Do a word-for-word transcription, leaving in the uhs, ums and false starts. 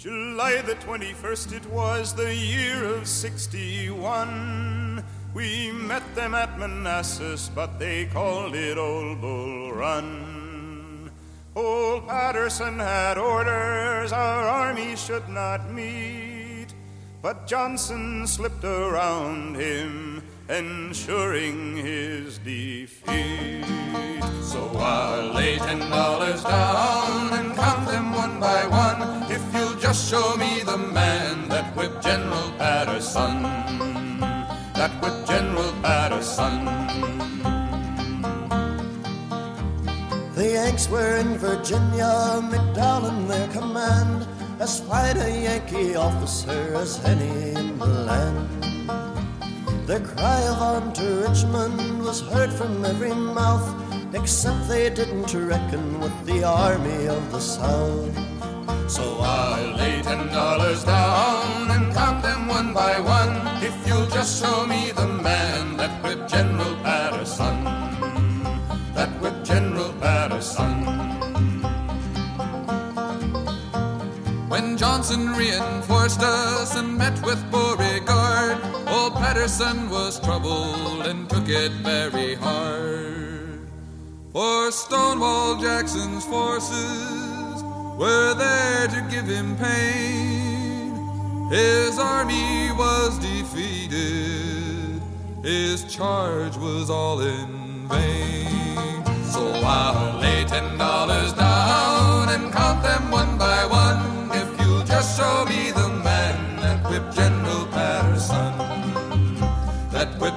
July the twenty-first, it was the year of sixty-one. We met them at Manassas, but they called it Old Bull Run. Old Patterson had orders our army should not meet, but Johnson slipped around him, ensuring his defeat. So I'll lay ten dollars down and count them one by one, if you'll just show me the man that whipped General Patterson, that whipped General Patterson. The Yanks were in Virginia, McDowell in their command, as fine a Yankee officer as any in the land. Their cry of arm to Richmond was heard from every mouth, except they didn't reckon with the army of the South. So I'll lay ten dollars down and count them one by one, if you'll just show me the man that whipped General Patterson, that whipped General Patterson. When Johnson reinforced us and met with Beauregard, old Patterson was troubled and took it very hard. For Stonewall Jackson's forces were there to give him pain. His army was defeated, his charge was all in vain. So I'll lay ten dollars down and count them one by one, if you'll just show me the man that whipped General Patterson, that whipped